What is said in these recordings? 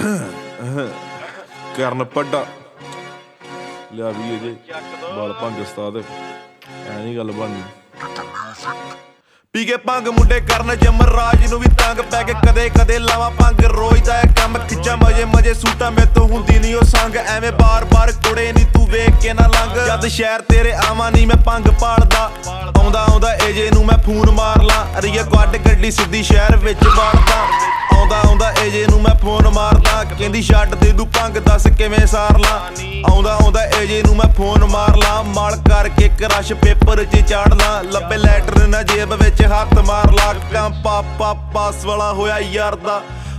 ਕਰਨ ਪੱਡਾ ਲਿਆ ਵੀ ਜੇ ਬਾਲ ਭੰਗ ਉਸਤਾਦ ਐ ਨਹੀਂ ਗੱਲ ਬਣਨੀ। ਪੀ ਕੇ ਭੰਗ ਮੁੰਡੇ ਕਰਨ ਜਮਰਾਜ ਨੂੰ ਵੀ ਤੰਗ ਪੈ ਕੇ ਕਦੇ ਕਦੇ ਲਾਵਾਂ ਭੰਗ ਰੋਜ਼ ਦਾ ਇਹ ਕੰਮ ਖਿੱਚਾ ਮਜੇ ਮਜੇ ਸੂਟਾਂ ਮੇਰੇ ਤੋਂ ਹੁੰਦੀ ਨਹੀਂ ਉਹ ਸੰਗ ਐਵੇਂ ਬਾਰ-ਬਾਰ ਕੁੜੇ ਨਹੀਂ ਤੂੰ ਵੇਖ ਕੇ ਨਾ ਲੰਘ ਜਦ ਸ਼ਹਿਰ ਤੇਰੇ ਆਵਾਂ ਨਹੀਂ ਮੈਂ ਭੰਗ ਪਾਲਦਾ ਆਉਂਦਾ ਏਜੇ ਨੂੰ ਮੈਂ ਫੋਨ ਮਾਰ ਲਾਂ ਅਰੀਏ ਕੱਢ ਗੱਡੀ ਸਿੱਧੀ ਸ਼ਹਿਰ ਵਿੱਚ ਵੜਦਾ ਆਉਂਦਾ ਏਜੇ ਨੂੰ ਮੈਂ ਫੋਨ ਮਾਰਦਾ ਕਹਿੰਦੀ ਛੱਡ ਦੇ ਤੂੰ ਭੰਗ ਦੱਸ ਕਿਵੇਂ ਸਾਰ ਲਾਂ ਆਉਂਦਾ ਏਜੇ ਨੂੰ ਮੈਂ ਫੋਨ ਮਾਰ ਲਾਂ ਮਲ ਕਰਕੇ ਕਰਸ਼ ਪੇਪਰ 'ਚ ਚਾੜ ਲਾਂ ਲੱਭੇ ਲੈਟਰ ਨਾ ਜੇਬ ਵਿੱਚ ਹੱਥ ਮਾਰ ਲਾ ਪਾਪਾ ਪਾਸ ਵਾਲਾ ਹੋਇਆ ਯਾਰ ਦਾ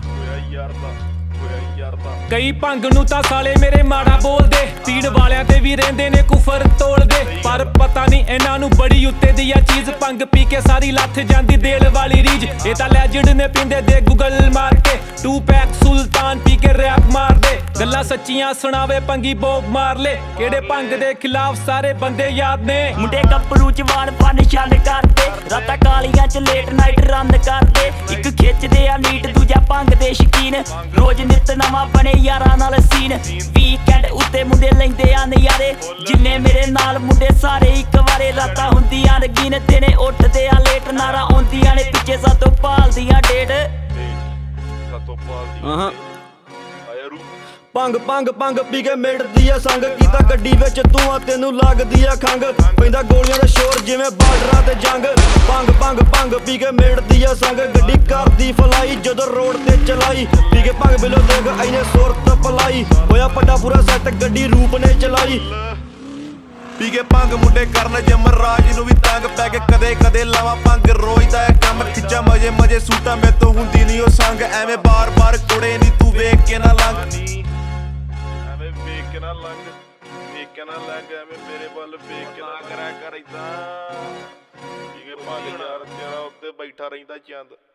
ਕਈ ਭੰਗ ਨੂੰ ਤਾਂ ਸਾਲੇ ਮੇਰੇ ਮਾੜਾ ਬੋਲਦੇ ਤੀੜ ਵਾਲਿਆਂ ਤੇ ਵੀ ਰਹਿੰਦੇ ਨੇ ਕੁਫਰ ਤੋਲਦੇ ਪਰ ਪਤਾ ਨਹੀਂ ਇਹਨਾਂ ਨੂੰ ਬੜੀ ਉੱਤੇ ਦੀ ਆ ਚੀਜ਼ ਭੰਗ ਪੀ ਕੇ ਸਾਰੀ ਲੱਥ ਜਾਂਦੀ ਦੇਲ ਵਾਲੀ ਰੀਜ ਇਹ ਤਾਂ ਲੈਜੈਂਡ ਨੇ ਪੀਂਦੇ ਦੇ ਗੂਗਲ ਮਾਰ ਕੇ 2 ਪੈਕ ਸੁਲਤਾਨ ਪੀ ਕੇ ਰੈਪ ਮਾਰਦੇ ਗੱਲਾਂ ਸੱਚੀਆਂ ਸੁਣਾਵੇ ਭੰਗੀ ਬੋਗ ਮਾਰ ਲੈ ਕਿਹੜੇ ਭੰਗ ਦੇ ਖਿਲਾਫ ਸਾਰੇ ਬੰਦੇ ਯਾਦ ਨੇ ਮੁੰਡੇ ਗੱਭਰੂ ਜਵਾਨ ਫਨ ਛੱਡ ਕਰਦੇ ਰਾਤਾਂ ਕਾਲੀਆਂ ਚ ਲੇਟ ਨਾਈਟ ਰਨ ਕਰਦੇ ਇੱਕ ਖਿੱਚਦੇ ਆ ਨੀਟ ਦੂਜਾ ਭੰਗ ਦੇ ਸ਼ਕੀਨ ਰੋਜ਼ ਨਿਤ ਨਵਾਂ ਬਣੇ ਯਾਰਾਂ ਨਾਲ ਸੀਨ ਵੀਕਐਂਡ ਉੱਤੇ ਮੁੰਡੇ ਲੈਂਦੇ ਆ ਨਜ਼ਾਰੇ ਜਿੰਨੇ ਮੇਰੇ ਨਾਲ ਮੁੰਡੇ ਸਾਰੇ ਇੱਕ ਵਾਰੇ ਰਾਤਾਂ ਹੁੰਦੀਆਂ ਰਗੀਨ ਦਿਨੇ ਉੱਠਦੇ ਆ ਲੇਟ ਨਾਰਾ ਆਉਂਦੀਆਂ ਨੇ ਪਿੱਛੇ ਸਾਤੋਂ ਭਾਲਦੀਆਂ ਡੇਟ ਭੰਗ ਪੀ ਕੇ ਮਿਟਦੀ ਆ ਸੰਗ ਕੀਤਾ ਗੱਡੀ ਵਿੱਚ ਤੂੰ ਆ ਤੈਨੂੰ ਲੱਗਦੀ ਆ ਖੰਗ ਪੈਂਦਾ ਗੋਲੀਆਂ ਦਾ ਸ਼ੋਰ ਜਿਵੇਂ ਬਾਰਡਰਾਂ ਤੇ ਜੰਗ ਭੰਗ ਪੀ ਕੇ ਮਿਟਦੀ ਆ ਸੰਗ ਗੱਡੀ ਕਰਦੀ ਫਲਾਈ ਜਦੋਂ ਰੋਡ ਤੇ ਚਲਾਈ ਪੀ ਕੇ ਭੰਗ ਬਿਲੋ ਦੇਖ ਐਨੇ ਸੁਰਤ ਪਲਾਈ ਹੋਇਆ ਪੱਡਾ ਪੂਰਾ ਸੈੱਟ ਗੱਡੀ ਰੂਪ ਨੇ ਚਲਾਈ ਪੀ ਕੇ ਭੰਗ ਮੁੰਡੇ ਕਰਨ ਜਮਰਾਜ ਨੂੰ ਵੀ ਤੰਗ ਪੈ ਕੇ ਕਦੇ ਕਦੇ ਲਾਵਾਂ ਭੰਗ ਰੋਜ਼ ਦਾ ਇਹ ਕੰਮ ਖਿੱਚਾ ਮਜੇ ਮਜੇ ਸੂਟਾਂ ਮੇਰੇ ਤੋਂ ਹੁੰਦੀ ਨਹੀਂ ਉਹ ਸੰਗ ਐਵੇਂ ਬਾਰ-ਬਾਰ ਕੁੜੇ ਨਹੀਂ ਤੂੰ ਵੇਖ ਕੇ ਨਾ ਲੰਘ ਵੇਖ ਕੇ ਨਾ ਲੰਘ ਐਵੇਂ ਮੇਰੇ ਵੱਲ ਵੇਖ ਕੇ ਨਾ ਕਰਿਆ ਕਰ ਏਦਾਂ ਪੀ ਕੇ ਭੰਗ ਯਾਰ ਤੇਰਾ ਉੱਤੇ ਬੈਠਾ ਰਹਿੰਦਾ ਚੰਦ